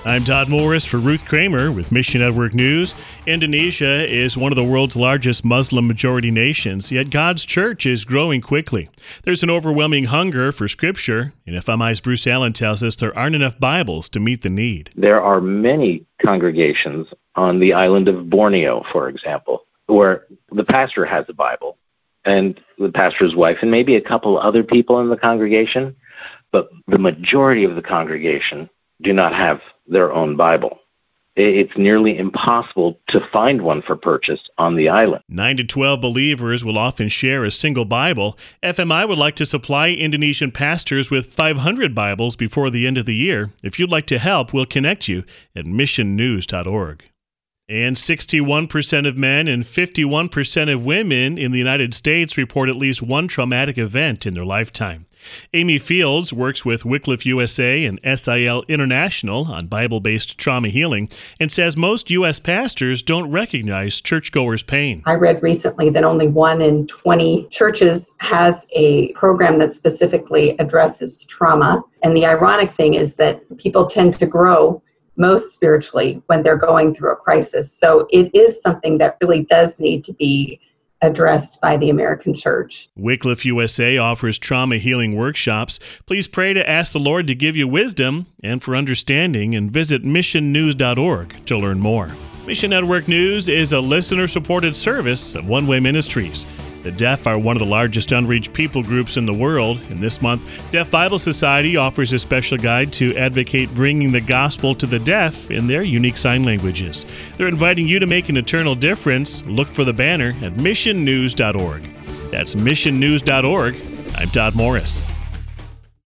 I'm Todd Morris for Ruth Kramer with Mission Network News. Indonesia is one of the world's largest Muslim-majority nations, yet God's church is growing quickly. There's an overwhelming hunger for Scripture, and FMI's Bruce Allen tells us there aren't enough Bibles to meet the need. There are many congregations on the island of Borneo, for example, where the pastor has a Bible, and the pastor's wife, and maybe a couple other people in the congregation, but the majority of the congregation do not have their own Bible. It's nearly impossible to find one for purchase on the island. 9 to 12 believers will often share a single Bible. FMI would like to supply Indonesian pastors with 500 Bibles before the end of the year. If you'd like to help, we'll connect you at missionnews.org. And 61% of men and 51% of women in the United States report at least one traumatic event in their lifetime. Amy Fields works with Wycliffe USA and SIL International on Bible-based trauma healing and says most U.S. pastors don't recognize churchgoers' pain. I read recently that only 1 in 20 churches has a program that specifically addresses trauma. And the ironic thing is that people tend to grow most spiritually when they're going through a crisis. So it is something that really does need to be addressed by the American church. Wycliffe USA offers trauma healing workshops. Please pray to ask the Lord to give you wisdom and for understanding, and visit missionnews.org to learn more. Mission Network News is a listener-supported service of One Way Ministries. The deaf are one of the largest unreached people groups in the world, and this month, Deaf Bible Society offers a special guide to advocate bringing the gospel to the deaf in their unique sign languages. They're inviting you to make an eternal difference. Look for the banner at missionnews.org. That's missionnews.org. I'm Todd Morris.